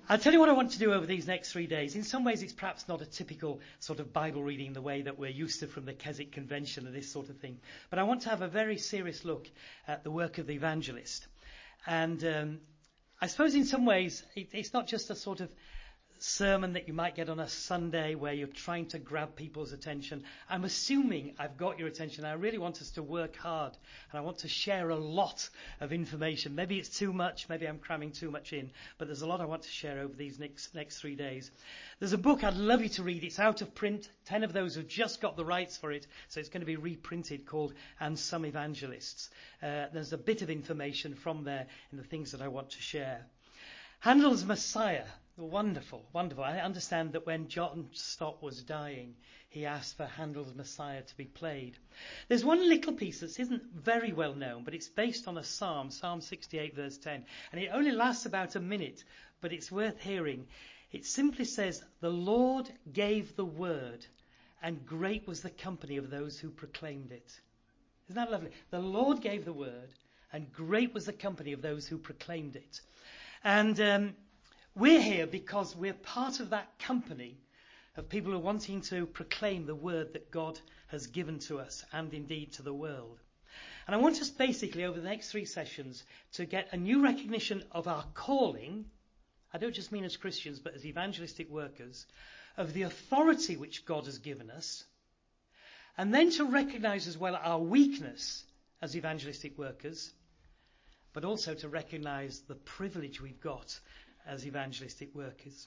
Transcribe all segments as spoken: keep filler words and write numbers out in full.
I'll tell you what I want to do over these next three days. In some ways, it's perhaps not a typical sort of Bible reading the way that we're used to from the Keswick Convention and this sort of thing. But I want to have a very serious look at the work of the evangelist. And um, I suppose in some ways, it, it's not just a sort of sermon that you might get on a Sunday where you're trying to grab people's attention. I'm assuming I've got your attention. I really want us to work hard, and I want to share a lot of information. Maybe it's too much, maybe I'm cramming too much in, but there's a lot I want to share over these next next three days. There's a book I'd love you to read. It's out of print. Ten of those have just got the rights for it, so it's going to be reprinted, called And Some Evangelists. Uh, there's a bit of information from there in the things that I want to share. Handel's Messiah. Wonderful, wonderful. I understand that when John Stott was dying, he asked for Handel's Messiah to be played. There's one little piece that isn't very well known, but it's based on a psalm, Psalm sixty-eight, verse ten. And it only lasts about a minute, but it's worth hearing. It simply says, "The Lord gave the word, and great was the company of those who proclaimed it." Isn't that lovely? The Lord gave the word, and great was the company of those who proclaimed it. And um, we're here because we're part of that company of people who are wanting to proclaim the word that God has given to us and indeed to the world. And I want us basically over the next three sessions to get a new recognition of our calling. I don't just mean as Christians, but as evangelistic workers, of the authority which God has given us. And then to recognize as well our weakness as evangelistic workers, but also to recognize the privilege we've got as evangelistic workers.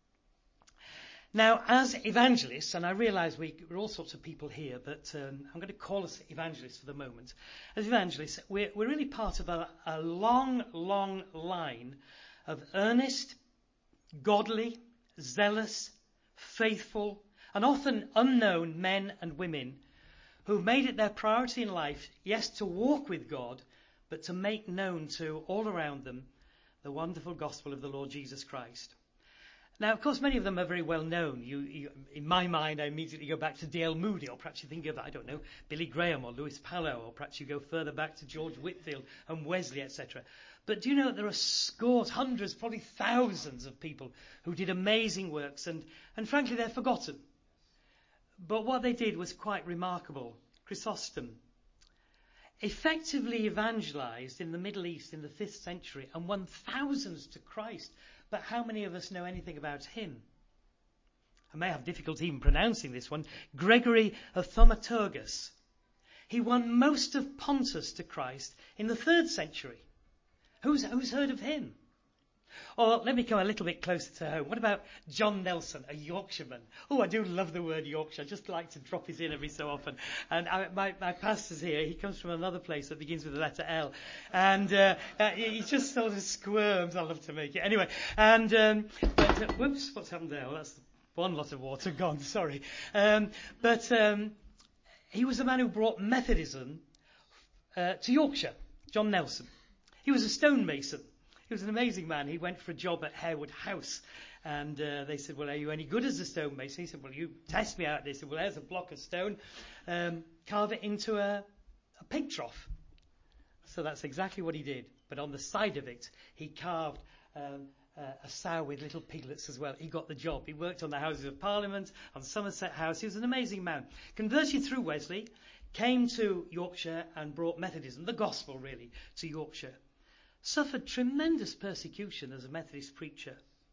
Now, as evangelists, and I realise we, we're all sorts of people here, but um, I'm going to call us evangelists for the moment. As evangelists, we're, we're really part of a, a long, long line of earnest, godly, zealous, faithful, and often unknown men and women who've made it their priority in life, yes, to walk with God, but to make known to all around them the wonderful gospel of the Lord Jesus Christ. Now, of course, many of them are very well known. You, you, in my mind, I immediately go back to D L Moody, or perhaps you think of, I don't know, Billy Graham or Lewis Pallow, or perhaps you go further back to George Whitfield and Wesley, et cetera. But do you know that there are scores, hundreds, probably thousands of people who did amazing works, and, and frankly, they're forgotten. But what they did was quite remarkable. Chrysostom effectively evangelized in the Middle East in the fifth century and won thousands to Christ. But how many of us know anything about him? I may have difficulty even pronouncing this one. Gregory of Thaumaturgus. He won most of Pontus to Christ in the third century. Who's, who's heard of him? Or let me come a little bit closer to home. What about John Nelson, a Yorkshireman? Oh, I do love the word Yorkshire. I just like to drop it in every so often. And I, my, my pastor's here. He comes from another place that begins with the letter L. And uh, uh, he just sort of squirms. I love to make it. Anyway, and, um, but, uh, whoops, what's happened there? Well, that's one lot of water gone, sorry. Um, but um, he was the man who brought Methodism uh, to Yorkshire, John Nelson. He was a stonemason. He was an amazing man. He went for a job at Harewood House, and uh, they said, well, are you any good as a stonemason? He said, well, you test me out. They said, well, there's a block of stone. Um, carve it into a, a pig trough. So that's exactly what he did. But on the side of it, he carved um, uh, a sow with little piglets as well. He got the job. He worked on the Houses of Parliament, on Somerset House. He was an amazing man. Converted through Wesley, came to Yorkshire and brought Methodism, the gospel really, to Yorkshire. Suffered tremendous persecution as a Methodist preacher.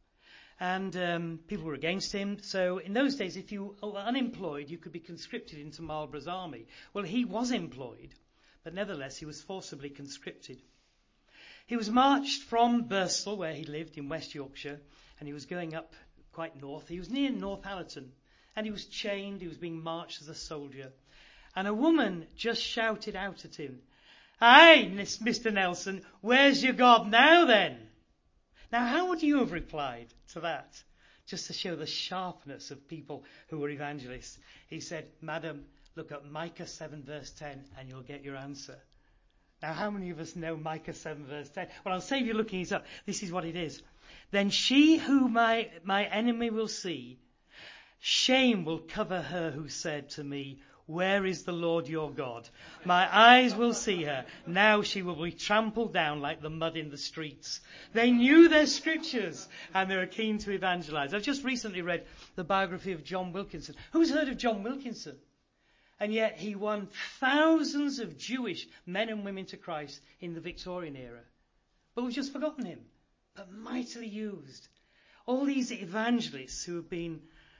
And um, people were against him. So in those days, if you were unemployed, you could be conscripted into Marlborough's army. Well, he was employed, but nevertheless, he was forcibly conscripted. He was marched from Birstall, where he lived in West Yorkshire, and he was going up quite north. He was near Northallerton, and he was chained. He was being marched as a soldier. And a woman just shouted out at him, "Hey, Mister Nelson, where's your God now then?" Now, how would you have replied to that? Just to show the sharpness of people who were evangelists. He said, "Madam, look at Micah seven verse ten and you'll get your answer." Now, how many of us know Micah seven verse ten? Well, I'll save you looking it up. This is what it is. "Then she who my, my enemy will see, shame will cover her who said to me, Where is the Lord your God? My eyes will see her. Now she will be trampled down like the mud in the streets. They knew their scriptures and they were keen to evangelize. I've just recently read the biography of John Wilkinson. Who's heard of John Wilkinson? And yet he won thousands of Jewish men and women to Christ in the Victorian era. But we've just forgotten him. But mightily used. All these evangelists who have been,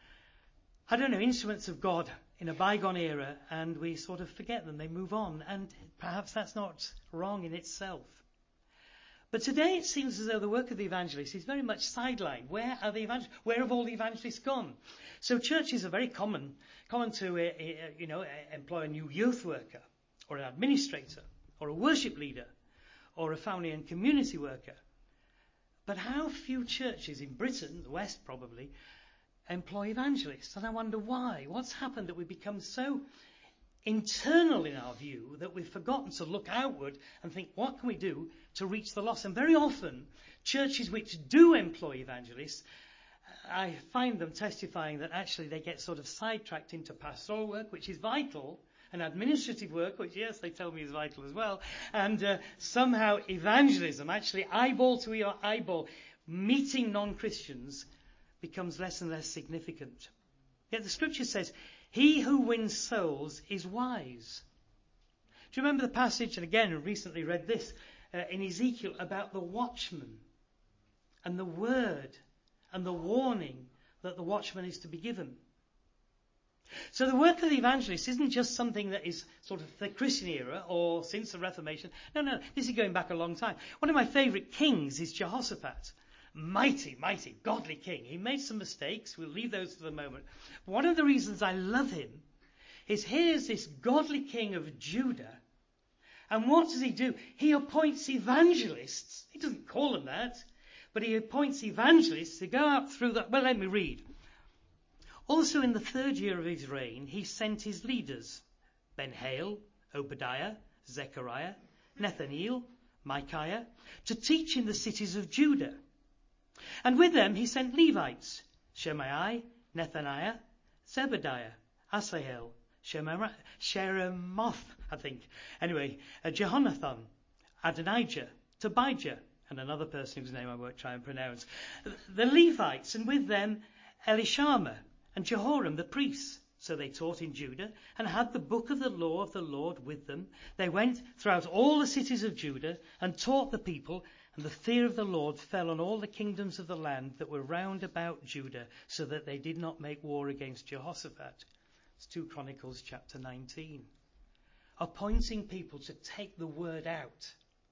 I don't know, instruments of God in a bygone era, and we sort of forget them. They move on, and perhaps that's not wrong in itself. But today it seems as though the work of the evangelist is very much sidelined. Where are the evangelists? Where have all the evangelists gone? So churches are very common, common to uh, uh, you know uh, employ a new youth worker, or an administrator, or a worship leader, or a family and community worker. But how few churches in Britain, the West probably, employ evangelists? And I wonder why. What's happened that we've become so internal in our view that we've forgotten to look outward and think, what can we do to reach the lost? And very often, churches which do employ evangelists, I find them testifying that actually they get sort of sidetracked into pastoral work, which is vital, and administrative work, which, yes, they tell me is vital as well, and uh, somehow evangelism, actually eyeball to eyeball, meeting non-Christians, becomes less and less significant. Yet the scripture says, he who wins souls is wise. Do you remember the passage, and again, I recently read this, uh, in Ezekiel about the watchman and the word and the warning that the watchman is to be given? So the work of the evangelist isn't just something that is sort of the Christian era or since the Reformation. No, no, this is going back a long time. One of my favourite kings is Jehoshaphat. Mighty, mighty, godly king. He made some mistakes. We'll leave those for the moment. But one of the reasons I love him is here's this godly king of Judah. And what does he do? He appoints evangelists. He doesn't call them that. But he appoints evangelists to go out through that. Well, let me read. Also in the third year of his reign, he sent his leaders, Ben-Hail, Obadiah, Zechariah, Nathaniel, Micaiah, to teach in the cities of Judah. And with them he sent Levites, Shemaiah, Nethaniah, Zebediah, Asahel, Sheremoth, I think. Anyway, uh, Jehonathan, Adonijah, Tobijah, and another person whose name I won't try and pronounce. The Levites, and with them Elishama and Jehoram the priests. So they taught in Judah and had the book of the law of the Lord with them. They went throughout all the cities of Judah and taught the people, and the fear of the Lord fell on all the kingdoms of the land that were round about Judah, so that they did not make war against Jehoshaphat. It's two Chronicles chapter nineteen. Appointing people to take the word out.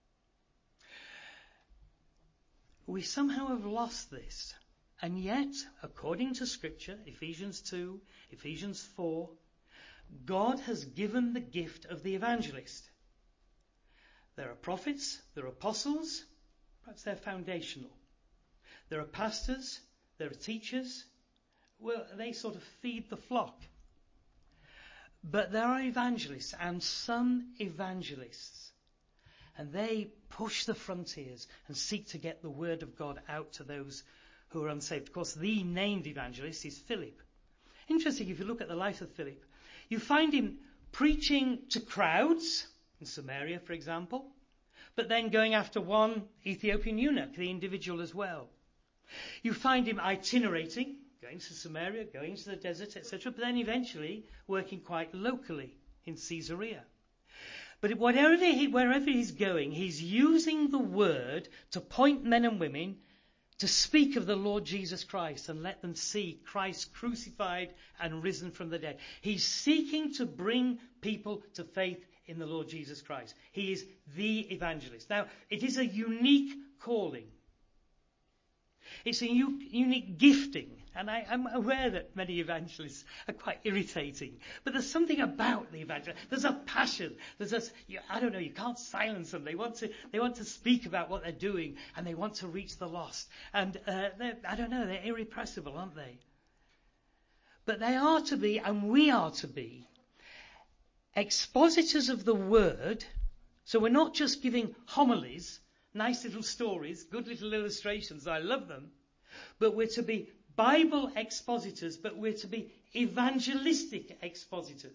We somehow have lost this. And yet, according to Scripture, Ephesians two, Ephesians four, God has given the gift of the evangelist. There are prophets, there are apostles, perhaps they're foundational. There are pastors, there are teachers, well, they sort of feed the flock. But there are evangelists, and some evangelists, and they push the frontiers and seek to get the word of God out to those who are unsaved. Of course, the named evangelist is Philip. Interesting, if you look at the life of Philip, you find him preaching to crowds, in Samaria, for example, but then going after one Ethiopian eunuch, the individual as well. You find him itinerating, going to Samaria, going to the desert, et cetera, but then eventually working quite locally in Caesarea. But whatever he, wherever he's going, he's using the word to point men and women to speak of the Lord Jesus Christ and let them see Christ crucified and risen from the dead. He's seeking to bring people to faith in the Lord Jesus Christ. He is the evangelist. Now, it is a unique calling. It's a u- unique gifting. And I, I'm aware that many evangelists are quite irritating. But there's something about the evangelist. There's a passion. There's a, you, I don't know, you can't silence them. They want to, they want to speak about what they're doing, and they want to reach the lost. And uh, I don't know, they're irrepressible, aren't they? But they are to be, and we are to be, expositors of the word. So we're not just giving homilies, nice little stories, good little illustrations. I love them. But we're to be Bible expositors, but we're to be evangelistic expositors.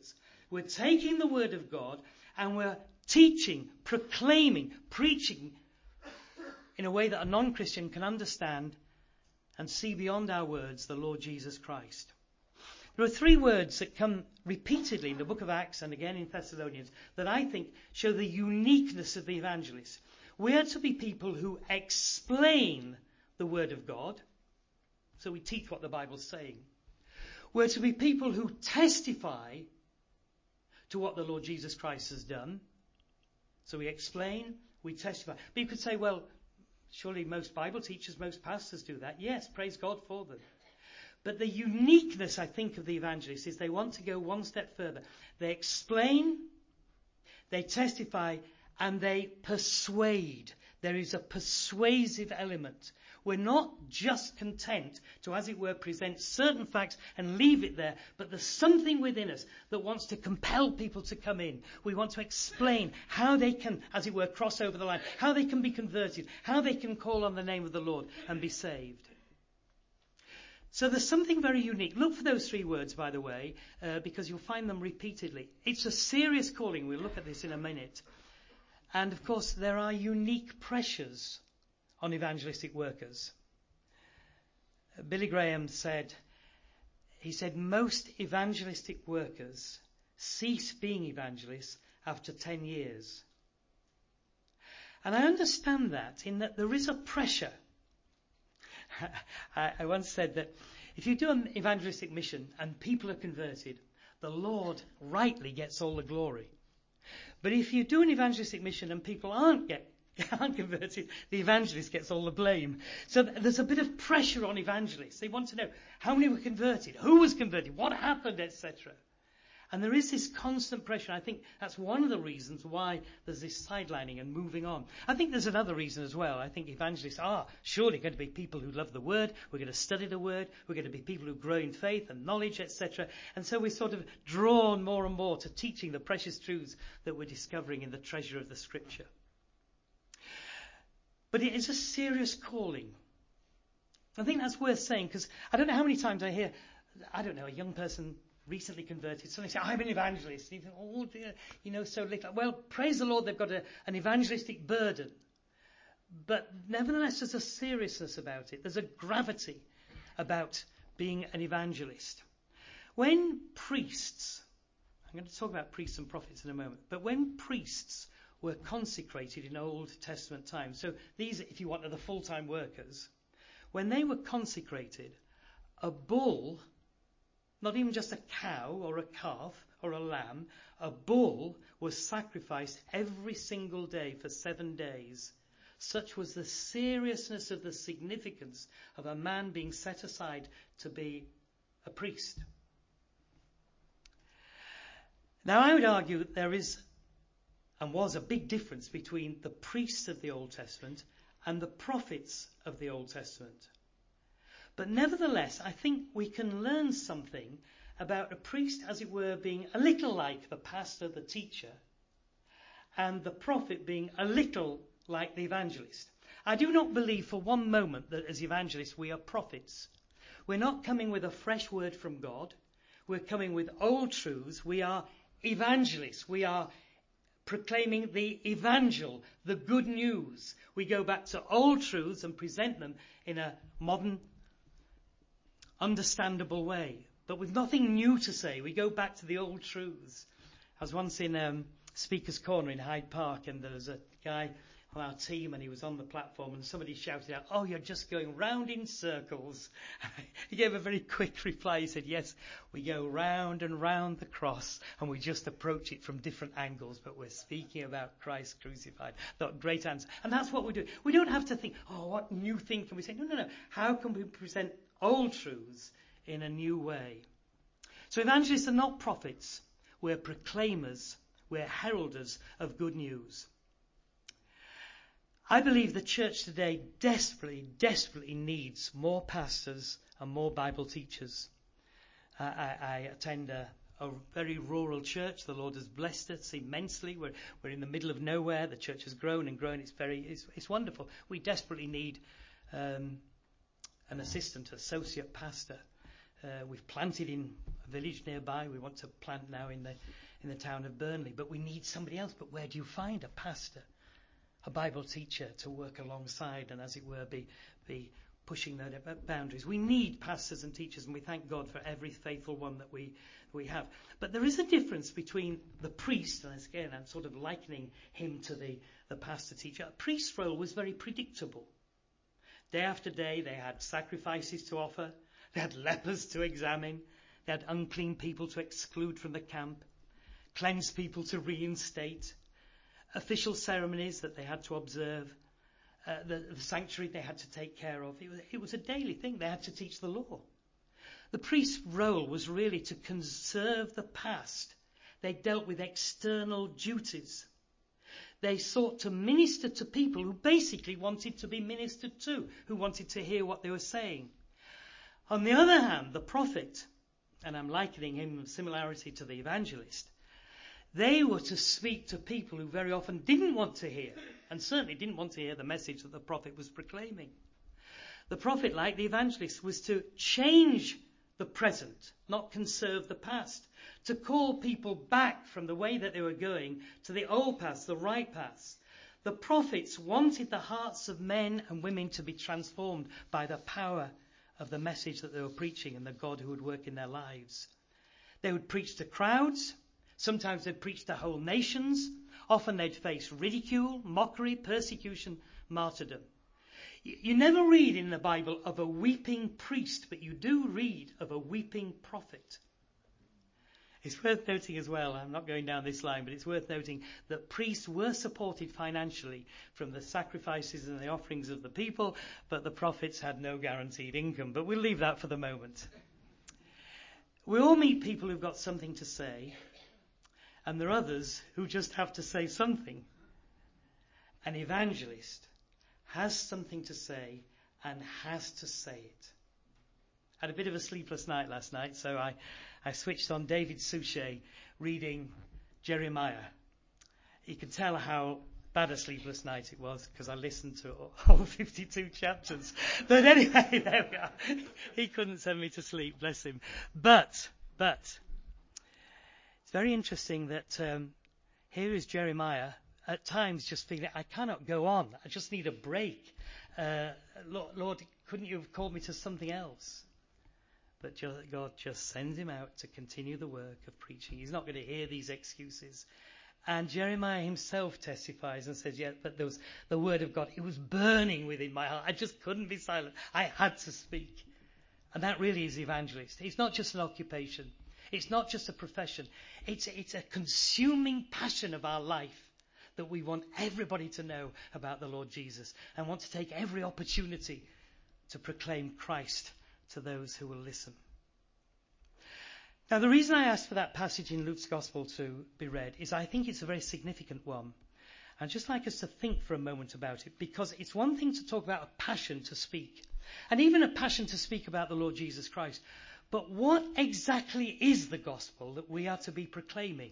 We're taking the word of God and we're teaching, proclaiming, preaching in a way that a non-Christian can understand and see beyond our words the Lord Jesus Christ. There are three words that come repeatedly in the book of Acts and again in Thessalonians that I think show the uniqueness of the evangelists. We are to be people who explain the word of God. So we teach what the Bible's saying. We're to be people who testify to what the Lord Jesus Christ has done. So we explain, we testify. But you could say, well, surely most Bible teachers, most pastors do that. Yes, praise God for them. But the uniqueness, I think, of the evangelists is they want to go one step further. They explain, they testify, and they persuade. There is a persuasive element. We're not just content to, as it were, present certain facts and leave it there, but there's something within us that wants to compel people to come in. We want to explain how they can, as it were, cross over the line, how they can be converted, how they can call on the name of the Lord and be saved. So there's something very unique. Look for those three words, by the way, uh, because you'll find them repeatedly. It's a serious calling. We'll look at this in a minute. And, of course, there are unique pressures on evangelistic workers. Uh, Billy Graham said, he said, most evangelistic workers cease being evangelists after ten years. And I understand that in that there is a pressure. I, I once said that if you do an evangelistic mission and people are converted, the Lord rightly gets all the glory. But if you do an evangelistic mission and people aren't get aren't converted, the evangelist gets all the blame. So th- there's a bit of pressure on evangelists. They want to know how many were converted, who was converted, what happened, et cetera. And there is this constant pressure. I think that's one of the reasons why there's this sidelining and moving on. I think there's another reason as well. I think evangelists are surely going to be people who love the word. We're going to study the word. We're going to be people who grow in faith and knowledge, et cetera. And so we're sort of drawn more and more to teaching the precious truths that we're discovering in the treasure of the Scripture. But it is a serious calling. I think that's worth saying, because I don't know how many times I hear, I don't know, a young person recently converted, suddenly say, I'm an evangelist. You think, oh dear, you know so little. Well, praise the Lord, they've got a, an evangelistic burden. But nevertheless, there's a seriousness about it. There's a gravity about being an evangelist. When priests, I'm going to talk about priests and prophets in a moment, but when priests were consecrated in Old Testament times, so these, if you want, are the full-time workers, when they were consecrated, a bull, not even just a cow or a calf or a lamb, a bull was sacrificed every single day for seven days. Such was the seriousness of the significance of a man being set aside to be a priest. Now, I would argue that there is and was a big difference between the priests of the Old Testament and the prophets of the Old Testament. But nevertheless, I think we can learn something about a priest, as it were, being a little like the pastor, the teacher, and the prophet being a little like the evangelist. I do not believe for one moment that as evangelists we are prophets. We're not coming with a fresh word from God. We're coming with old truths. We are evangelists. We are proclaiming the evangel, the good news. We go back to old truths and present them in a modern, understandable way, but with nothing new to say. We go back to the old truths. I was once in um, Speaker's Corner in Hyde Park, and there was a guy on our team, and he was on the platform, and somebody shouted out, "Oh, you're just going round in circles." He gave a very quick reply. He said, "Yes, we go round and round the cross, and we just approach it from different angles, but we're speaking about Christ crucified." That great answer. And that's what we do. We don't have to think, oh, what new thing can we say? No, no, no. How can we present old truths in a new way? So evangelists are not prophets. We're proclaimers. We're heralders of good news. I believe the church today desperately, desperately needs more pastors and more Bible teachers. Uh, I, I attend a, a very rural church. The Lord has blessed us immensely. We're, we're in the middle of nowhere. The church has grown and grown. It's very, it's, it's wonderful. We desperately need um, an assistant, associate pastor. Uh, we've planted in a village nearby. We want to plant now in the in the town of Burnley. But we need somebody else. But where do you find a pastor, a Bible teacher to work alongside and, as it were, be, be pushing those boundaries? We need pastors and teachers, and we thank God for every faithful one that we we have. But there is a difference between the priest, and again I'm sort of likening him to the, the pastor teacher. A priest's role was very predictable. Day after day they had sacrifices to offer, they had lepers to examine, they had unclean people to exclude from the camp, cleansed people to reinstate, official ceremonies that they had to observe, uh, the, the sanctuary they had to take care of. It was, it was a daily thing. They had to teach the law. The priest's role was really to conserve the past. They dealt with external duties. They sought to minister to people who basically wanted to be ministered to, who wanted to hear what they were saying. On the other hand, the prophet, and I'm likening him in similarity to the evangelist, they were to speak to people who very often didn't want to hear, and certainly didn't want to hear the message that the prophet was proclaiming. The prophet, like the evangelist, was to change the present, not conserve the past, to call people back from the way that they were going to the old paths, the right paths. The prophets wanted the hearts of men and women to be transformed by the power of the message that they were preaching and the God who would work in their lives. They would preach to crowds. Sometimes they'd preach to whole nations. Often they'd face ridicule, mockery, persecution, martyrdom. You never read in the Bible of a weeping priest, but you do read of a weeping prophet. It's worth noting as well, I'm not going down this line, but it's worth noting that priests were supported financially from the sacrifices and the offerings of the people, but the prophets had no guaranteed income. But we'll leave that for the moment. We all meet people who've got something to say, and there are others who just have to say something. An evangelist has something to say and has to say it. I had a bit of a sleepless night last night, so I, I switched on David Suchet reading Jeremiah. You can tell how bad a sleepless night it was because I listened to all fifty-two chapters. But anyway, there we are. He couldn't send me to sleep, bless him. But, but, it's very interesting that um, here is Jeremiah at times just feeling, I cannot go on. I just need a break. Uh, Lord, Lord, couldn't you have called me to something else? But God just sends him out to continue the work of preaching. He's not going to hear these excuses. And Jeremiah himself testifies and says, yeah, but there was the word of God. It was burning within my heart. I just couldn't be silent. I had to speak. And that really is the evangelist. It's not just an occupation. It's not just a profession. It's, it's a consuming passion of our life that we want everybody to know about the Lord Jesus and want to take every opportunity to proclaim Christ to those who will listen. Now, the reason I asked for that passage in Luke's Gospel to be read is I think it's a very significant one. I'd just like us to think for a moment about it, because it's one thing to talk about a passion to speak, and even a passion to speak about the Lord Jesus Christ. But what exactly is the gospel that we are to be proclaiming?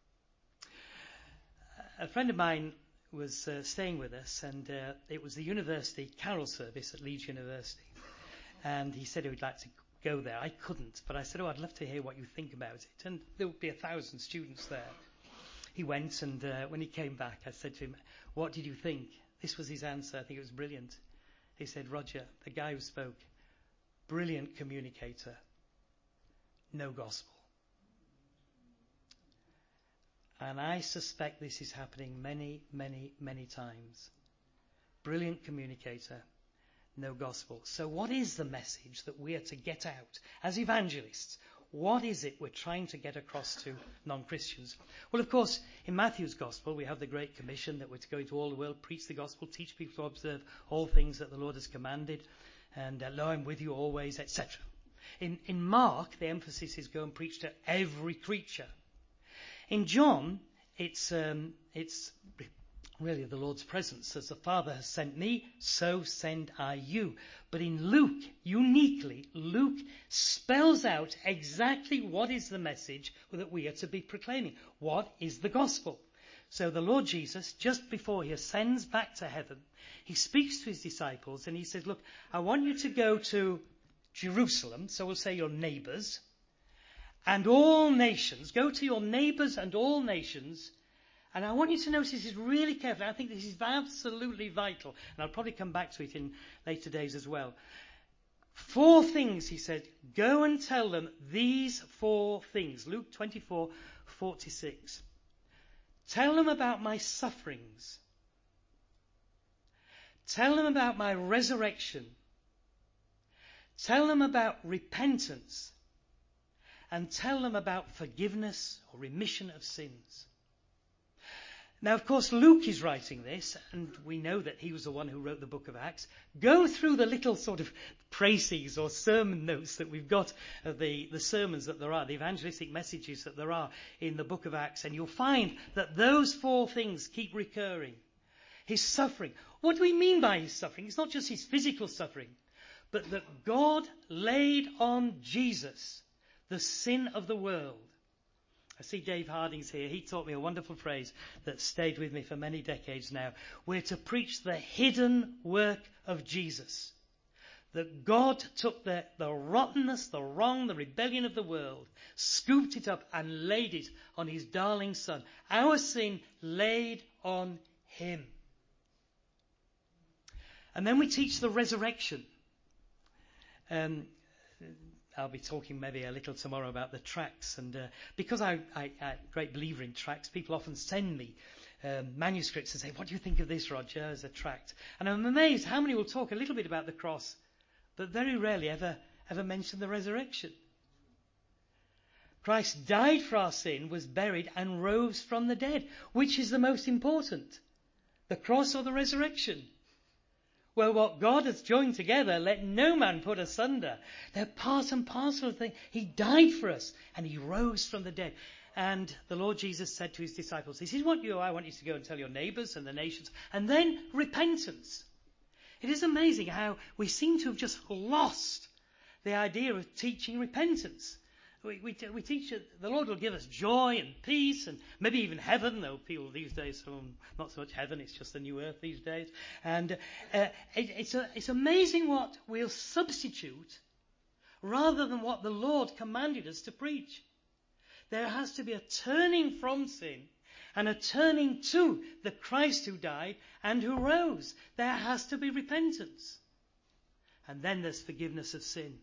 A friend of mine was uh, staying with us, and uh, it was the university carol service at Leeds University. And he said he would like to go there. I couldn't, but I said, oh, I'd love to hear what you think about it. And there would be a thousand students there. He went, and uh, when he came back, I said to him, what did you think? This was his answer. I think it was brilliant. He said, Roger, the guy who spoke, brilliant communicator, no gospel. And I suspect this is happening many, many, many times. Brilliant communicator, no gospel. So what is the message that we are to get out as evangelists? What is it we're trying to get across to non-Christians? Well, of course, in Matthew's gospel, we have the Great Commission that we're to go into all the world, preach the gospel, teach people to observe all things that the Lord has commanded, and uh, lo, I'm with you always, et cetera. In, in Mark, the emphasis is go and preach to every creature. In John, it's um, it's really the Lord's presence. As the Father has sent me, so send I you. But in Luke, uniquely, Luke spells out exactly what is the message that we are to be proclaiming. What is the gospel? So the Lord Jesus, just before he ascends back to heaven, he speaks to his disciples and he says, look, I want you to go to Jerusalem, so we'll say your neighbours, and all nations. Go to your neighbours and all nations. And I want you to notice this really carefully. I think this is absolutely vital. And I'll probably come back to it in later days as well. Four things, he said. Go and tell them these four things. Luke twenty-four forty-six. Tell them about my sufferings. Tell them about my resurrection. Tell them about repentance. And tell them about forgiveness or remission of sins. Now, of course, Luke is writing this, and we know that he was the one who wrote the book of Acts. Go through the little sort of précis or sermon notes that we've got of the, the sermons that there are, the evangelistic messages that there are in the book of Acts, and you'll find that those four things keep recurring. His suffering. What do we mean by his suffering? It's not just his physical suffering, but that God laid on Jesus the sin of the world. I see Dave Harding's here. He taught me a wonderful phrase that stayed with me for many decades now. We're to preach the hidden work of Jesus. That God took the, the rottenness, the wrong, the rebellion of the world, scooped it up and laid it on his darling son. Our sin laid on him. And then we teach the resurrection. Um, I'll be talking maybe a little tomorrow about the tracts, and uh, because I, I, I'm a great believer in tracts, people often send me um, manuscripts and say, what do you think of this, Roger, as a tract? And I'm amazed how many will talk a little bit about the cross, but very rarely ever, ever mention the resurrection. Christ died for our sin, was buried, and rose from the dead. Which is the most important? The cross or the resurrection? Well, what God has joined together, let no man put asunder. They're part and parcel of the thing. He died for us, and he rose from the dead. And the Lord Jesus said to his disciples, this is what you, I want you to go and tell your neighbours and the nations. And then repentance. It is amazing how we seem to have just lost the idea of teaching repentance. We, we, we teach it, the Lord will give us joy and peace and maybe even heaven, though people these days, um, not so much heaven, it's just the new earth these days. And uh, it, it's, a, it's amazing what we'll substitute rather than what the Lord commanded us to preach. There has to be a turning from sin and a turning to the Christ who died and who rose. There has to be repentance. And then there's forgiveness of sin.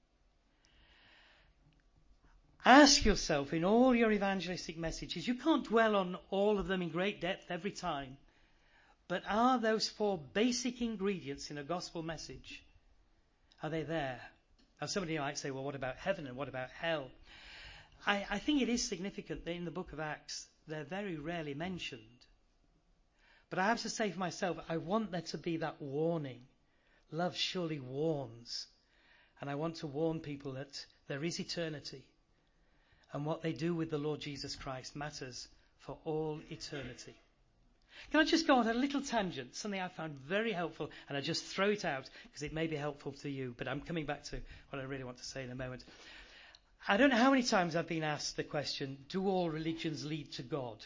Ask yourself in all your evangelistic messages, you can't dwell on all of them in great depth every time, but are those four basic ingredients in a gospel message, are they there? Now somebody might say, well, what about heaven and what about hell? I, I think it is significant that in the book of Acts, they're very rarely mentioned. But I have to say for myself, I want there to be that warning. Love surely warns. And I want to warn people that there is eternity. And what they do with the Lord Jesus Christ matters for all eternity. Can I just go on a little tangent, something I found very helpful, and I just throw it out because it may be helpful to you, but I'm coming back to what I really want to say in a moment. I don't know how many times I've been asked the question, do all religions lead to God?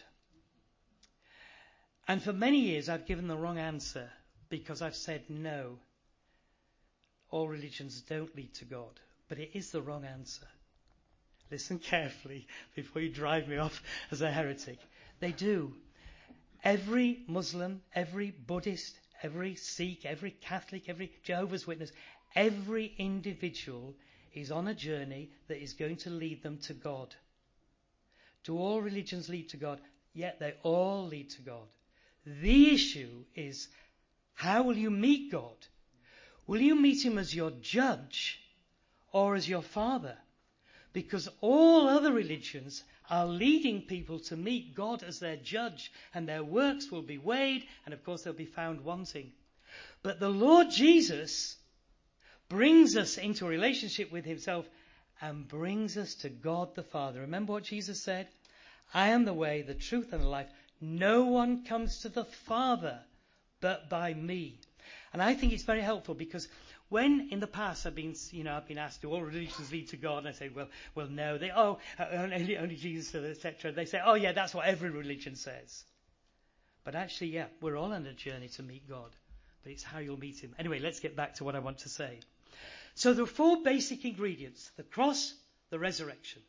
And for many years I've given the wrong answer because I've said no, all religions don't lead to God, but it is the wrong answer. Listen carefully before you drive me off as a heretic. They do. Every Muslim, every Buddhist, every Sikh, every Catholic, every Jehovah's Witness, every individual is on a journey that is going to lead them to God. Do all religions lead to God? Yet they all lead to God. The issue is, how will you meet God? Will you meet him as your judge or as your father? Because all other religions are leading people to meet God as their judge, and their works will be weighed, and of course they'll be found wanting. But the Lord Jesus brings us into a relationship with himself and brings us to God the Father. Remember what Jesus said? I am the way, the truth, and the life. No one comes to the Father but by me. And I think it's very helpful because when in the past I've been, you know, I've been asked, do all religions lead to God? And I say, well, well, no. They, oh, only, only Jesus, et cetera. They say, oh, yeah, that's what every religion says. But actually, yeah, we're all on a journey to meet God. But it's how you'll meet him. Anyway, let's get back to what I want to say. So there are four basic ingredients: the cross, the resurrection.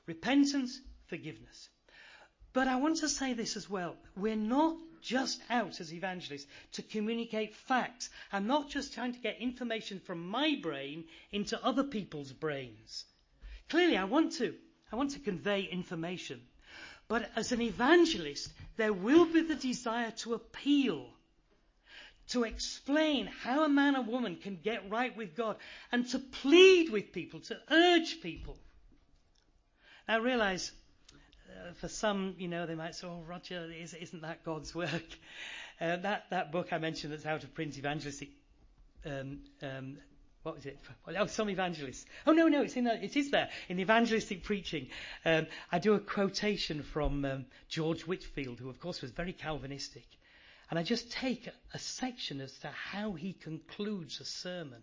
Repentance, forgiveness. But I want to say this as well. We're not just out as evangelists to communicate facts. I'm not just trying to get information from my brain into other people's brains. Clearly, I want to. I want to convey information. But as an evangelist, there will be the desire to appeal, to explain how a man or woman can get right with God, and to plead with people, to urge people. Now, I realise uh, for some, you know, they might say, oh, Roger, isn't that God's work? Uh, that, that book I mentioned that's out of print, Evangelistic, um, um, what was it? Oh, Some Evangelists. Oh, no, no, it's in the, it is there, in Evangelistic Preaching. Um, I do a quotation from um, George Whitefield, who, of course, was very Calvinistic. And I just take a, a section as to how he concludes a sermon.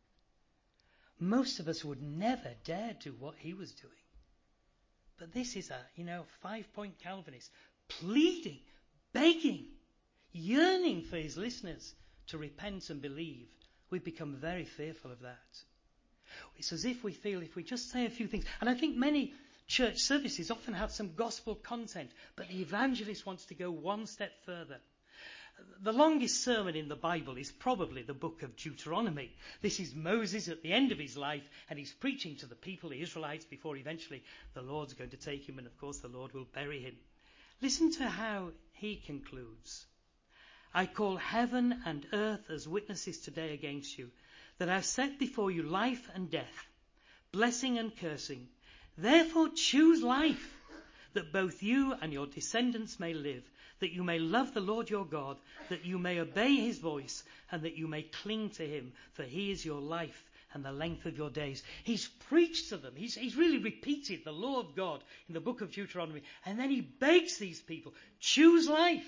Most of us would never dare do what he was doing. But this is a, you know, five-point Calvinist pleading, begging, yearning for his listeners to repent and believe. We've become very fearful of that. It's as if we feel if we just say a few things, and I think many church services often have some gospel content, but the evangelist wants to go one step further. The longest sermon in the Bible is probably the book of Deuteronomy. This is Moses at the end of his life, and he's preaching to the people, the Israelites, before eventually the Lord's going to take him, and of course the Lord will bury him. Listen to how he concludes. I call heaven and earth as witnesses today against you, that I have set before you life and death, blessing and cursing. Therefore choose life, that both you and your descendants may live, that you may love the Lord your God, that you may obey his voice, and that you may cling to him, for he is your life and the length of your days. He's preached to them. He's, he's really repeated the law of God in the book of Deuteronomy. And then he begs these people, choose life.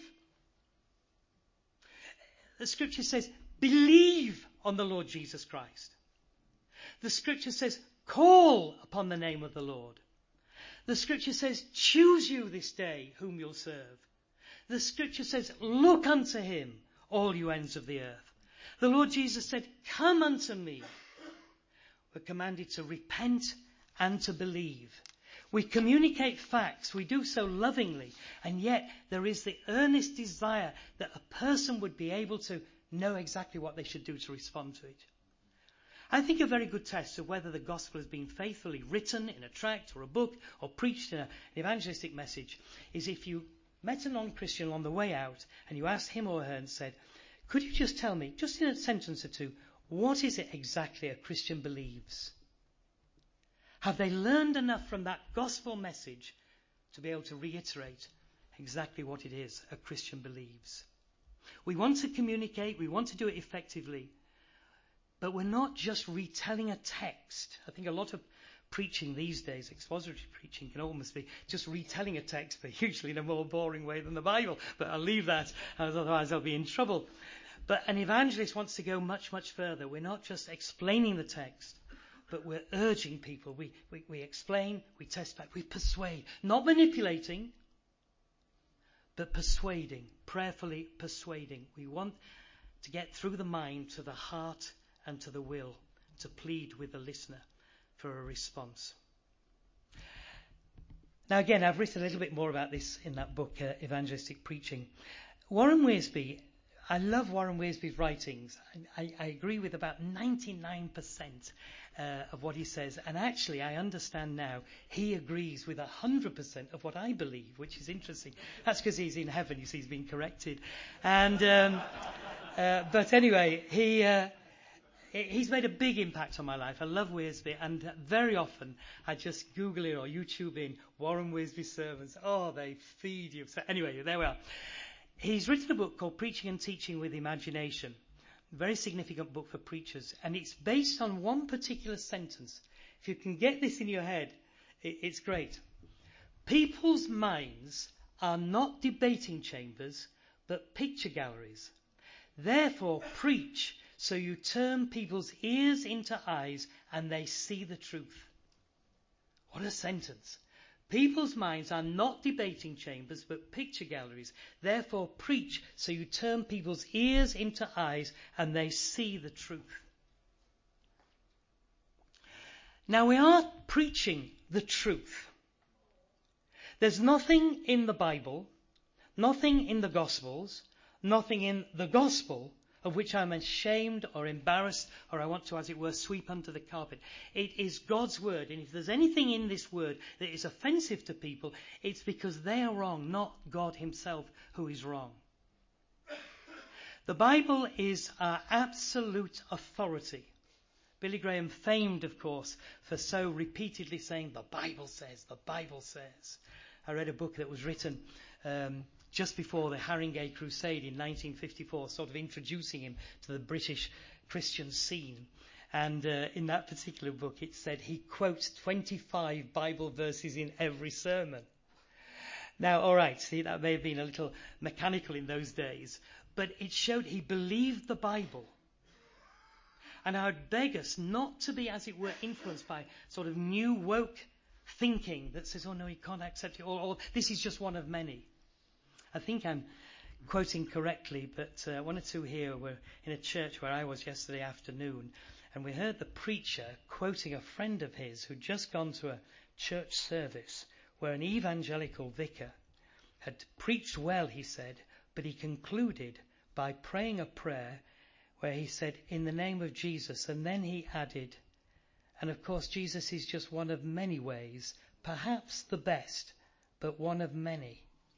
The scripture says, believe on the Lord Jesus Christ. The scripture says, call upon the name of the Lord. The scripture says, choose you this day whom you'll serve. The scripture says, look unto him, all you ends of the earth. The Lord Jesus said, come unto me. We're commanded to repent and to believe. We communicate facts. We do so lovingly. And yet there is the earnest desire that a person would be able to know exactly what they should do to respond to it. I think a very good test of whether the gospel has been faithfully written in a tract or a book or preached in an evangelistic message is if you met a non-Christian on the way out and you asked him or her and said, could you just tell me, just in a sentence or two, what is it exactly a Christian believes? Have they learned enough from that gospel message to be able to reiterate exactly what it is a Christian believes? We want to communicate, we want to do it effectively, but we're not just retelling a text. I think a lot of preaching these days, expository preaching, can almost be just retelling a text, but usually in a more boring way than the Bible. But I'll leave that, as otherwise I'll be in trouble. But an evangelist wants to go much, much further. We're not just explaining the text, but we're urging people. We, we, we explain, we test back, we persuade. Not manipulating, but persuading, prayerfully persuading. We want to get through the mind to the heart and to the will, to plead with the listener for a response. Now again, I've written a little bit more about this in that book, uh, Evangelistic Preaching. Warren Wiersbe, I love Warren Wiersbe's writings. I, I, I agree with about ninety-nine percent uh, of what he says. And actually, I understand now, he agrees with one hundred percent of what I believe, which is interesting. That's because he's in heaven, you see, he's been corrected. And um, uh, But anyway, he... Uh, He's made a big impact on my life. I love Wiersbe, and very often I just Google it or YouTube in Warren Wiersbe sermons. Oh, they feed you. So anyway, there we are. He's written a book called Preaching and Teaching with Imagination. A very significant book for preachers. And it's based on one particular sentence. If you can get this in your head, it's great. People's minds are not debating chambers, but picture galleries. Therefore, preach so you turn people's ears into eyes and they see the truth. What a sentence. People's minds are not debating chambers but picture galleries. Therefore preach so you turn people's ears into eyes and they see the truth. Now we are preaching the truth. There's nothing in the Bible, nothing in the Gospels, nothing in the Gospel of which I'm ashamed or embarrassed or I want to, as it were, sweep under the carpet. It is God's word, and if there's anything in this word that is offensive to people, it's because they are wrong, not God himself who is wrong. The Bible is our absolute authority. Billy Graham, famed, of course, for so repeatedly saying, the Bible says, the Bible says. I read a book that was written um, just before the Haringey Crusade in nineteen fifty-four, sort of introducing him to the British Christian scene. And uh, in that particular book, it said he quotes twenty-five Bible verses in every sermon. Now, all right, see, that may have been a little mechanical in those days, but it showed he believed the Bible. And I would beg us not to be, as it were, influenced by sort of new woke thinking that says, oh no, you can't accept it, or, or this is just one of many. I think I'm quoting correctly, but uh, one or two here were in a church where I was yesterday afternoon, and we heard the preacher quoting a friend of his who'd just gone to a church service where an evangelical vicar had preached well, he said, but he concluded by praying a prayer where he said, in the name of Jesus, and then he added, and of course Jesus is just one of many ways, perhaps the best, but one of many.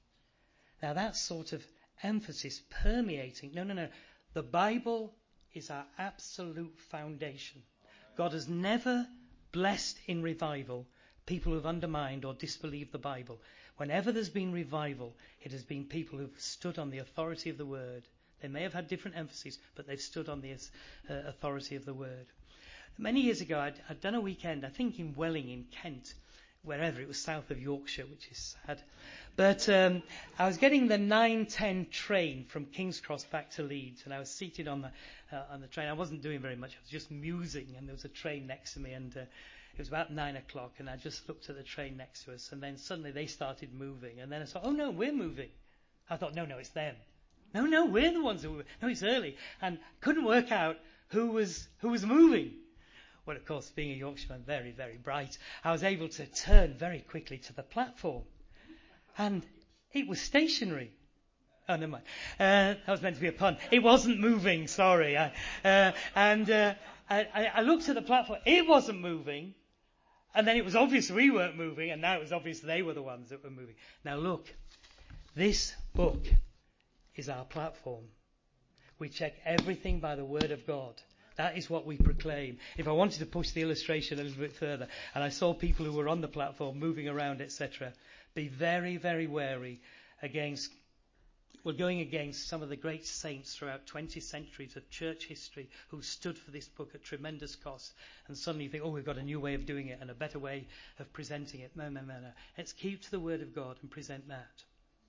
Now that sort of emphasis permeating, no, no, no, the Bible is our absolute foundation. God has never blessed in revival people who've undermined or disbelieved the Bible. Whenever there's been revival, it has been people who've stood on the authority of the Word. They may have had different emphases, but they've stood on the uh, authority of the Word. Many years ago, I'd, I'd done a weekend, I think in Welling in Kent, wherever, it was south of Yorkshire, which is sad. But um, I was getting the nine ten train from King's Cross back to Leeds, and I was seated on the uh, on the train. I wasn't doing very much, I was just musing, and there was a train next to me, and uh, it was about nine o'clock, and I just looked at the train next to us, and then suddenly they started moving, and then I thought, oh no, we're moving. I thought, no, no, it's them. No, no, we're the ones who were, no, it's early, and couldn't work out who was who was moving. Well, of course, being a Yorkshireman, very, very bright, I was able to turn very quickly to the platform. And it was stationary. Oh, never mind. Uh, that was meant to be a pun. It wasn't moving, sorry. I, uh, and uh, I, I looked at the platform. It wasn't moving. And then it was obvious we weren't moving, and now it was obvious they were the ones that were moving. Now look, this book is our platform. We check everything by the Word of God. That is what we proclaim. If I wanted to push the illustration a little bit further, and I saw people who were on the platform moving around, et cetera, be very, very wary against, well, going against some of the great saints throughout twenty centuries of church history who stood for this book at tremendous cost, and suddenly you think, oh, we've got a new way of doing it and a better way of presenting it. No, no, no, no. Let's keep to the Word of God and present that.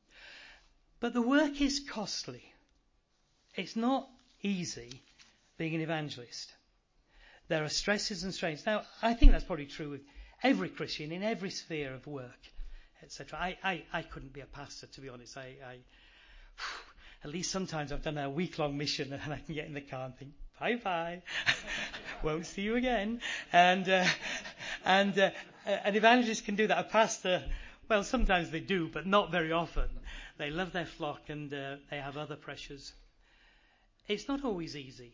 But the work is costly. It's not easy being an evangelist. There are stresses and strains. Now, I think that's probably true with every Christian in every sphere of work, et cetera. I, I, I couldn't be a pastor, to be honest. I, I at least sometimes I've done a week-long mission and I can get in the car and think, bye-bye, won't see you again. And uh, and uh, an evangelist can do that. A pastor, well, sometimes they do, but not very often. They love their flock and uh, they have other pressures. It's not always easy.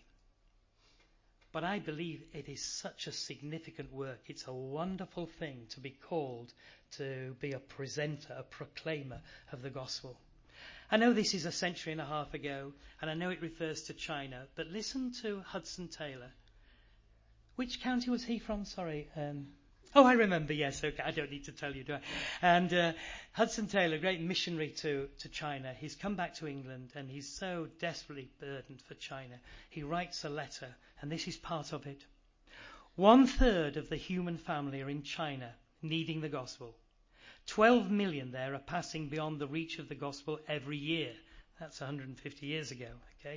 But I believe it is such a significant work. It's a wonderful thing to be called to be a presenter, a proclaimer of the gospel. I know this is a century and a half ago, and I know it refers to China, but listen to Hudson Taylor. Which county was he from? Sorry. Um, oh, I remember, yes, okay, I don't need to tell you, do I? And uh, Hudson Taylor, great missionary to, to China, he's come back to England, and he's so desperately burdened for China. He writes a letter, and this is part of it. One third of the human family are in China, needing the gospel. Twelve million there are passing beyond the reach of the gospel every year. That's one hundred fifty years ago, okay?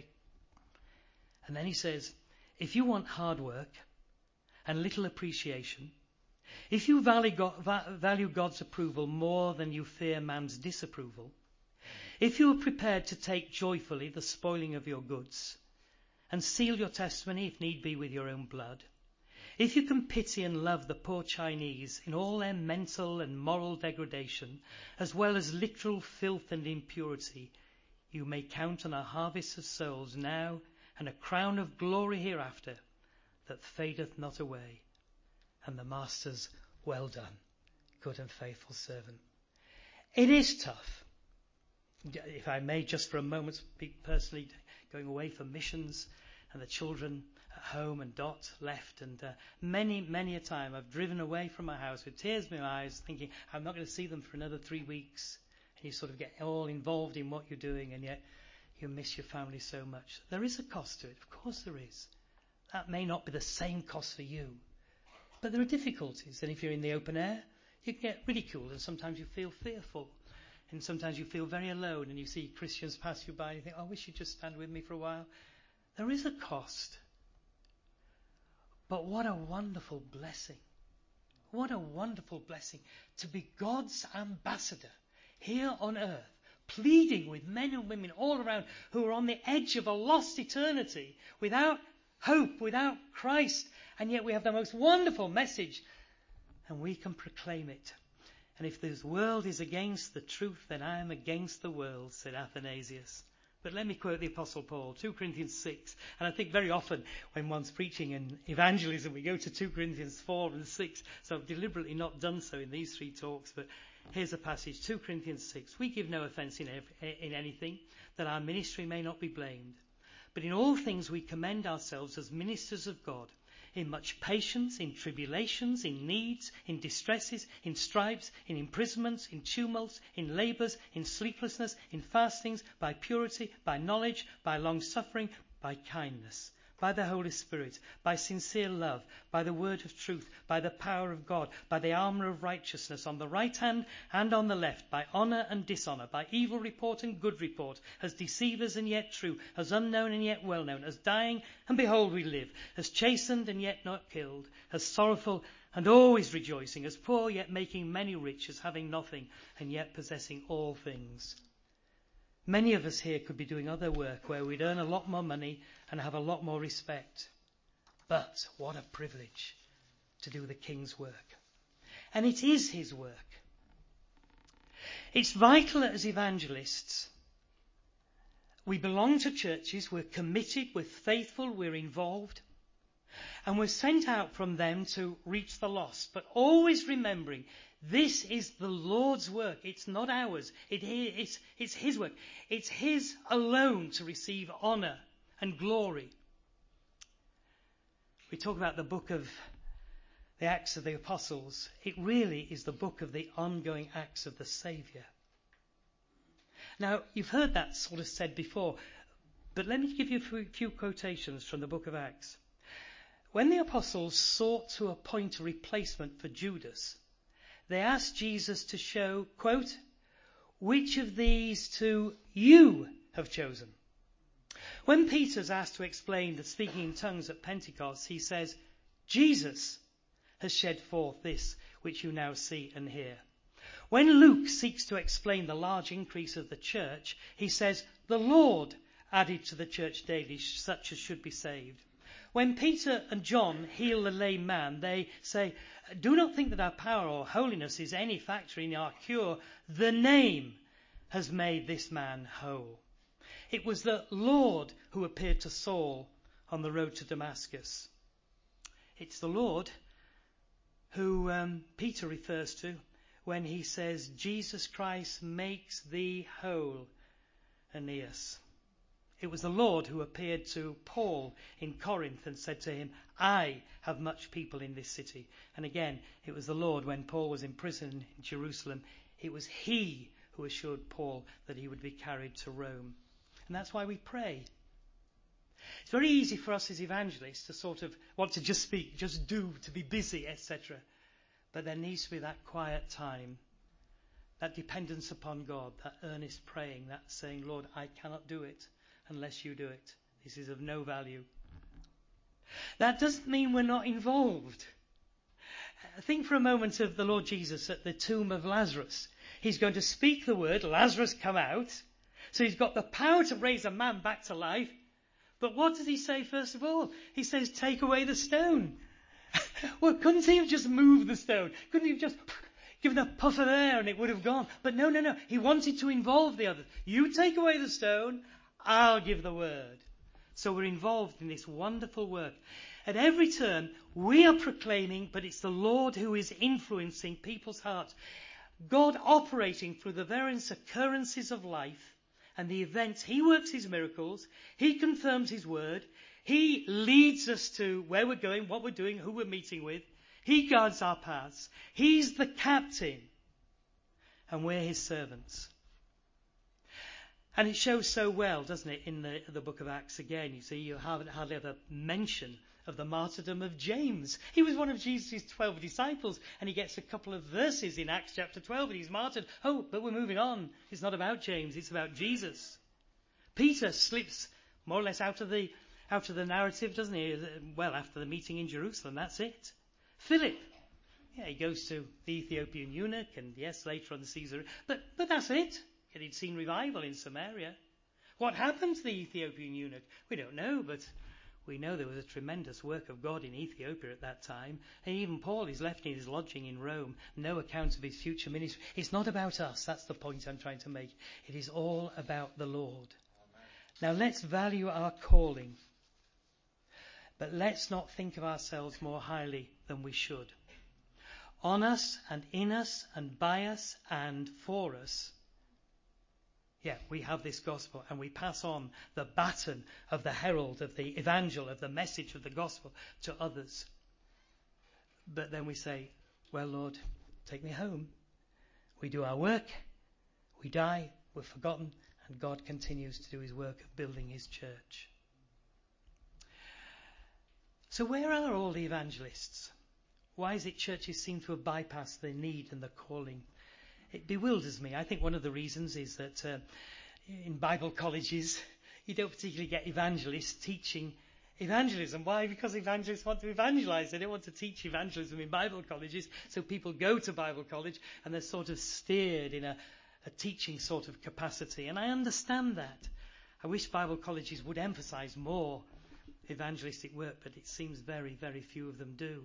And then he says, if you want hard work and little appreciation, if you value God's approval more than you fear man's disapproval, if you are prepared to take joyfully the spoiling of your goods and seal your testimony, if need be, with your own blood, If you can pity and love the poor Chinese in all their mental and moral degradation, as well as literal filth and impurity, you may count on a harvest of souls now and a crown of glory hereafter that fadeth not away. And the Master's well done, good and faithful servant. It is tough. If I may, just for a moment, speak personally, going away for missions and the children at home and Dot left, and uh, many, many a time I've driven away from my house with tears in my eyes thinking I'm not going to see them for another three weeks. And you sort of get all involved in what you're doing, and yet you miss your family so much. There is a cost to it, of course there is. That may not be the same cost for you, but there are difficulties. And if you're in the open air, you can get ridiculed, and sometimes you feel fearful. And sometimes you feel very alone, and you see Christians pass you by and you think, oh, I wish you'd just stand with me for a while. There is a cost. But what a wonderful blessing. What a wonderful blessing to be God's ambassador here on earth, pleading with men and women all around who are on the edge of a lost eternity, without hope, without Christ, and yet we have the most wonderful message, and we can proclaim it. And if this world is against the truth, then I am against the world, said Athanasius. But let me quote the Apostle Paul, Second Corinthians six. And I think very often when one's preaching in evangelism, we go to Second Corinthians four and six. So I've deliberately not done so in these three talks. But here's a passage, Second Corinthians six. We give no offence in, every, in anything, that our ministry may not be blamed. But in all things we commend ourselves as ministers of God, in much patience, in tribulations, in needs, in distresses, in stripes, in imprisonments, in tumults, in labours, in sleeplessness, in fastings, by purity, by knowledge, by long-suffering, by kindness, by the Holy Spirit, by sincere love, by the word of truth, by the power of God, by the armour of righteousness on the right hand and on the left, by honour and dishonour, by evil report and good report, as deceivers and yet true, as unknown and yet well known, as dying and behold we live, as chastened and yet not killed, as sorrowful and always rejoicing, as poor yet making many rich, as having nothing and yet possessing all things. Many of us here could be doing other work where we'd earn a lot more money and have a lot more respect. But what a privilege to do the King's work. And it is his work. It's vital that as evangelists, we belong to churches, we're committed, we're faithful, we're involved, and we're sent out from them to reach the lost. But always remembering, this is the Lord's work. It's not ours. It, it's, it's his work. It's his alone to receive honour and glory. We talk about the book of the Acts of the Apostles. It really is the book of the ongoing acts of the Saviour. Now, you've heard that sort of said before, but let me give you a few quotations from the book of Acts. When the apostles sought to appoint a replacement for Judas, they asked Jesus to show, quote, which of these two you have chosen. When Peter's asked to explain the speaking in tongues at Pentecost, he says, Jesus has shed forth this which you now see and hear. When Luke seeks to explain the large increase of the church, he says, the Lord added to the church daily such as should be saved. When Peter and John heal the lame man, they say, do not think that our power or holiness is any factor in our cure. The name has made this man whole. It was the Lord who appeared to Saul on the road to Damascus. It's the Lord who um, Peter refers to when he says, Jesus Christ makes thee whole, Aeneas. It was the Lord who appeared to Paul in Corinth and said to him, I have much people in this city. And again, it was the Lord when Paul was in prison in Jerusalem. It was he who assured Paul that he would be carried to Rome. And that's why we pray. It's very easy for us as evangelists to sort of want to just speak, just do, to be busy, et cetera. But there needs to be that quiet time, that dependence upon God, that earnest praying, that saying, Lord, I cannot do it unless you do it. This is of no value. That doesn't mean we're not involved. Think for a moment of the Lord Jesus at the tomb of Lazarus. He's going to speak the word, Lazarus come out. So he's got the power to raise a man back to life. But what does he say first of all? He says, take away the stone. Well, couldn't he have just moved the stone? Couldn't he have just given a puff of air and it would have gone? But no, no, no. He wanted to involve the others. You take away the stone, I'll give the word. So we're involved in this wonderful work. At every turn, we are proclaiming, but it's the Lord who is influencing people's hearts. God operating through the various occurrences of life and the events. He works his miracles. He confirms his word. He leads us to where we're going, what we're doing, who we're meeting with. He guards our paths. He's the captain. And we're his servants. And it shows so well, doesn't it, in the, the book of Acts again. You see, you haven't hardly ever mention of the martyrdom of James. He was one of Jesus' twelve disciples, and he gets a couple of verses in Acts chapter twelve, and he's martyred. Oh, but we're moving on. It's not about James, it's about Jesus. Peter slips more or less out of the out of the narrative, doesn't he? Well, after the meeting in Jerusalem, that's it. Philip, yeah, he goes to the Ethiopian eunuch, and yes, later on the Caesar. But but that's it. And he'd seen revival in Samaria. What happened to the Ethiopian eunuch? We don't know, but we know there was a tremendous work of God in Ethiopia at that time. And even Paul is left in his lodging in Rome. No account of his future ministry. It's not about us. That's the point I'm trying to make. It is all about the Lord. Now let's value our calling. But let's not think of ourselves more highly than we should. On us and in us and by us and for us. Yeah, we have this gospel and we pass on the baton of the herald, of the evangel, of the message of the gospel to others. But then we say, well, Lord, take me home. We do our work, we die, we're forgotten, and God continues to do his work of building his church. So where are all the evangelists? Why is it churches seem to have bypassed their need and the calling? It bewilders me. I think one of the reasons is that uh, in Bible colleges, you don't particularly get evangelists teaching evangelism. Why? Because evangelists want to evangelize. They don't want to teach evangelism in Bible colleges. So people go to Bible college and they're sort of steered in a, a teaching sort of capacity. And I understand that. I wish Bible colleges would emphasize more evangelistic work, but it seems very, very few of them do.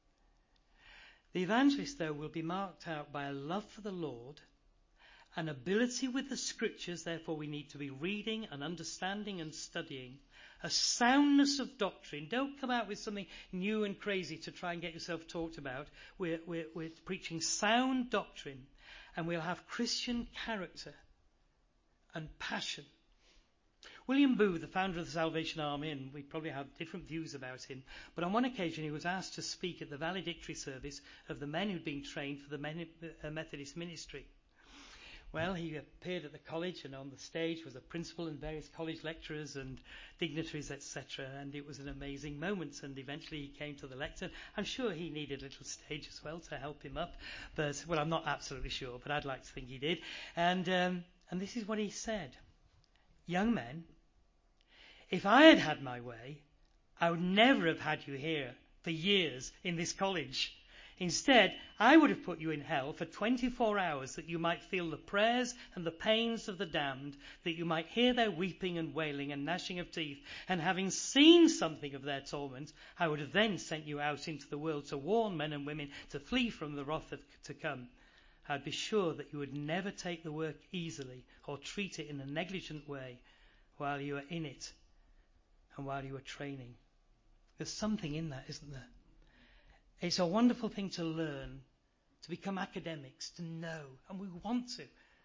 The evangelist, though, will be marked out by a love for the Lord, an ability with the scriptures, therefore we need to be reading and understanding and studying, a soundness of doctrine. Don't come out with something new and crazy to try and get yourself talked about. We're, we're, we're preaching sound doctrine, and we'll have Christian character and passion. William Booth, the founder of the Salvation Army, and we probably have different views about him, but on one occasion he was asked to speak at the valedictory service of the men who'd been trained for the Methodist ministry. Well, he appeared at the college, and on the stage was a principal and various college lecturers and dignitaries, et cetera, and it was an amazing moment, and eventually he came to the lectern. I'm sure he needed a little stage as well to help him up, but, well, I'm not absolutely sure, but I'd like to think he did. And, um, and this is what he said. Young men, if I had had my way, I would never have had you here for years in this college. Instead, I would have put you in hell for twenty-four hours that you might feel the prayers and the pains of the damned, that you might hear their weeping and wailing and gnashing of teeth. And having seen something of their torment, I would have then sent you out into the world to warn men and women to flee from the wrath to come. I'd be sure that you would never take the work easily or treat it in a negligent way while you are in it and while you are training. There's something in that, isn't there? It's a wonderful thing to learn, to become academics, to know, and we want to.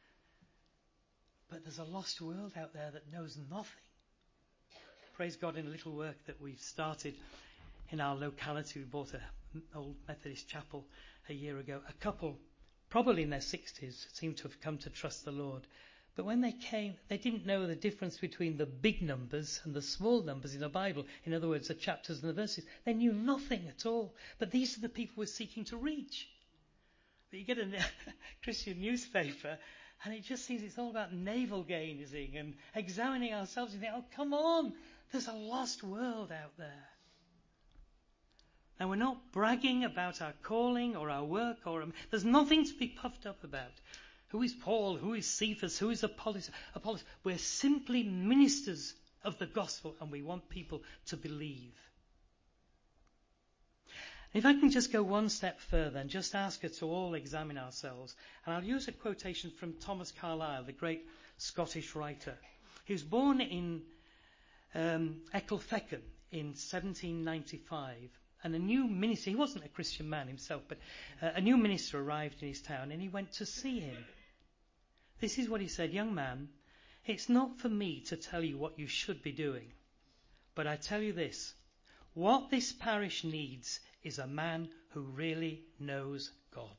But there's a lost world out there that knows nothing. Praise God, in a little work that we've started in our locality, we bought an old Methodist chapel a year ago. A couple, probably in their sixties, seemed to have come to trust the Lord. But when they came, they didn't know the difference between the big numbers and the small numbers in the Bible. In other words, the chapters and the verses. They knew nothing at all. But these are the people we're seeking to reach. But you get a Christian newspaper, and it just seems it's all about navel gazing and examining ourselves. And you think, oh, come on, there's a lost world out there. Now, we're not bragging about our calling or our work, or um, there's nothing to be puffed up about. Who is Paul? Who is Cephas? Who is Apollos? Apollos? We're simply ministers of the gospel, and we want people to believe. If I can just go one step further and just ask us to all examine ourselves, and I'll use a quotation from Thomas Carlyle, the great Scottish writer. He was born in um, Ecclefechan in seventeen ninety-five, and a new minister, he wasn't a Christian man himself, but uh, a new minister arrived in his town, and he went to see him. This is what he said: "Young man, it's not for me to tell you what you should be doing, but I tell you this, what this parish needs is a man who really knows God."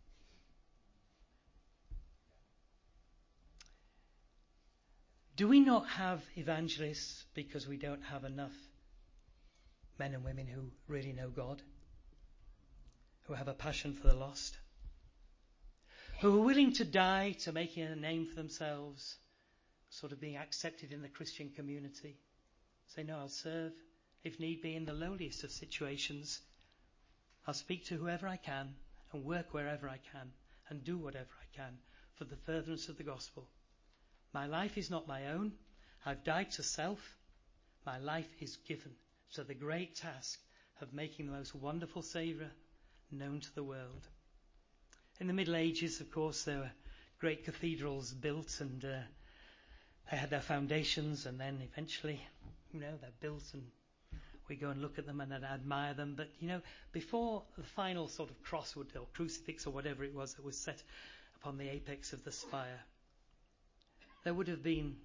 Do we not have evangelists because we don't have enough men and women who really know God, who have a passion for the lost, who are willing to die to making a name for themselves, sort of being accepted in the Christian community? Say, no, I'll serve, if need be, in the lowliest of situations. I'll speak to whoever I can and work wherever I can and do whatever I can for the furtherance of the gospel. My life is not my own. I've died to self. My life is given to the great task of making the most wonderful Saviour known to the world. In the Middle Ages, of course, there were great cathedrals built, and uh, they had their foundations, and then eventually, you know, they're built, and we go and look at them and admire them. But, you know, before the final sort of cross or crucifix or whatever it was that was set upon the apex of the spire, there would have been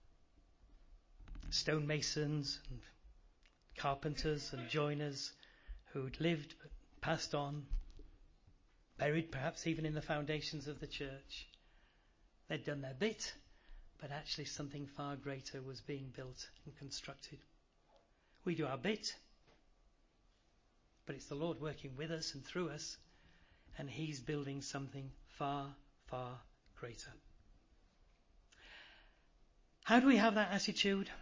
stonemasons and carpenters and joiners who'd lived, but passed on, buried perhaps even in the foundations of the church. They'd done their bit, but actually something far greater was being built and constructed. We do our bit, but it's the Lord working with us and through us, and He's building something far, far greater. How do we have that attitude?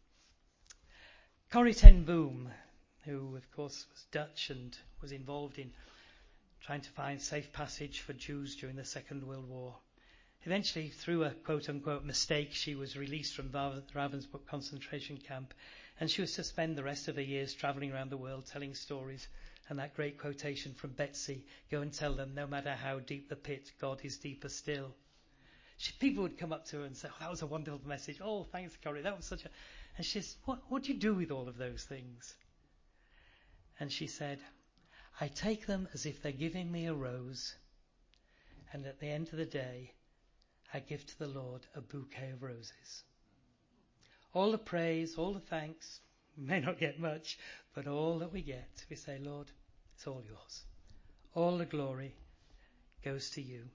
Corrie ten Boom, who of course was Dutch and was involved in trying to find safe passage for Jews during the Second World War. Eventually, through a quote-unquote mistake, she was released from Ravensbrück concentration camp, and she was to spend the rest of her years travelling around the world telling stories. And that great quotation from Betsy, "Go and tell them, no matter how deep the pit, God is deeper still." She, people would come up to her and say, "Oh, that was a wonderful message. Oh, thanks, Corrie. That was such a..." And she says, what, what do you do with all of those things? And she said, "I take them as if they're giving me a rose. And at the end of the day, I give to the Lord a bouquet of roses. All the praise, all the thanks, we may not get much, but all that we get, we say, Lord, it's all yours. All the glory goes to you."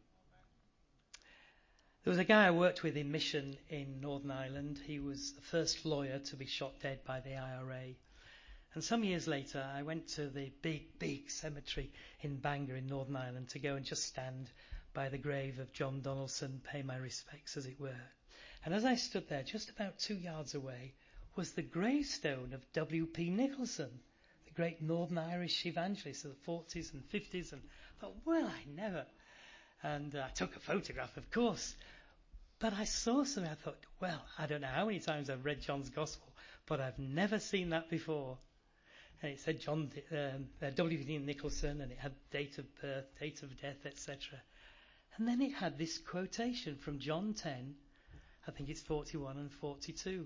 There was a guy I worked with in mission in Northern Ireland. He was the first lawyer to be shot dead by the I R A. And some years later, I went to the big, big cemetery in Bangor in Northern Ireland to go and just stand by the grave of John Donaldson, pay my respects, as it were. And as I stood there, just about two yards away, was the gravestone of W P Nicholson, the great Northern Irish evangelist of the forties and fifties. And I thought, well, I never. And uh, I took a photograph, of course. But I saw something, I thought, well, I don't know how many times I've read John's Gospel, but I've never seen that before. And it said John um, uh, W P Nicholson, and it had date of birth, date of death, et cetera. And then it had this quotation from John ten, I think it's forty-one and forty-two.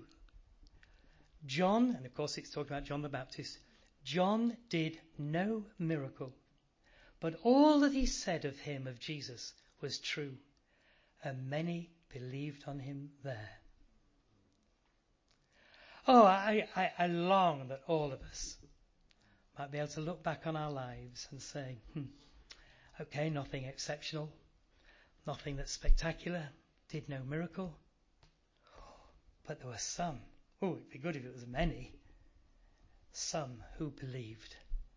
John, and of course it's talking about John the Baptist, John did no miracle, but all that he said of him, of Jesus, was true, and many believed on him there. Oh, I, I, I long that all of us might be able to look back on our lives and say, hmm, okay, nothing exceptional, nothing that's spectacular, did no miracle, but there were some, oh, it'd be good if it was many, some who believed.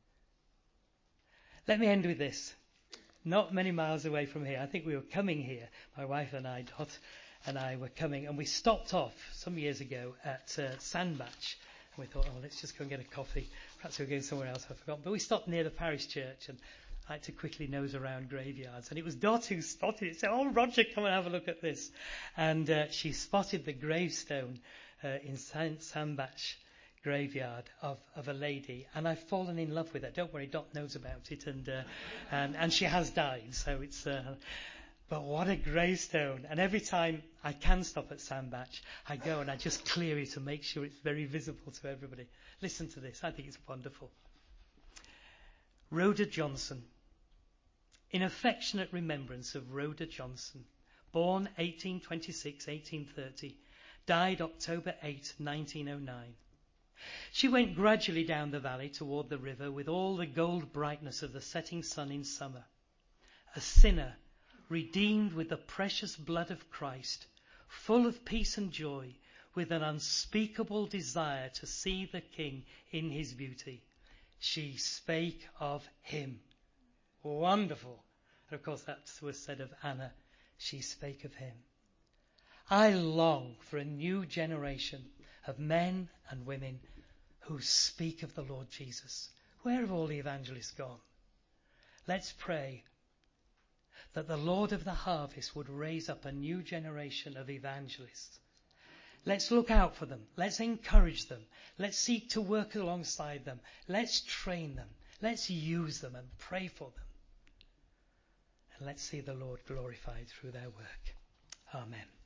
Let me end with this. Not many miles away from here, I think we were coming here, my wife and I, Dot, and I were coming, and we stopped off some years ago at uh, Sandbach. And we thought, oh, let's just go and get a coffee. Perhaps we're going somewhere else, I've forgotten. But we stopped near the parish church, and I had to quickly nose around graveyards. And it was Dot who spotted it. Said, "Oh, Roger, come and have a look at this." And uh, she spotted the gravestone uh, in Sandbach graveyard of, of a lady, and I've fallen in love with her. Don't worry, Dot knows about it, and uh, and, and she has died, so it's... Uh, but what a gravestone. And every time I can stop at Sandbach, I go and I just clear it to make sure it's very visible to everybody. Listen to this, I think it's wonderful. Rhoda Johnson. In affectionate remembrance of Rhoda Johnson, born eighteen twenty-six, eighteen thirty, died October eighth, nineteen oh nine. She went gradually down the valley toward the river with all the gold brightness of the setting sun in summer. A sinner, redeemed with the precious blood of Christ, full of peace and joy, with an unspeakable desire to see the King in his beauty. She spake of him. Wonderful. And of course that was said of Anna. She spake of him. I long for a new generation of men and women who speak of the Lord Jesus. Where have all the evangelists gone? Let's pray that the Lord of the harvest would raise up a new generation of evangelists. Let's look out for them. Let's encourage them. Let's seek to work alongside them. Let's train them. Let's use them and pray for them. And let's see the Lord glorified through their work. Amen.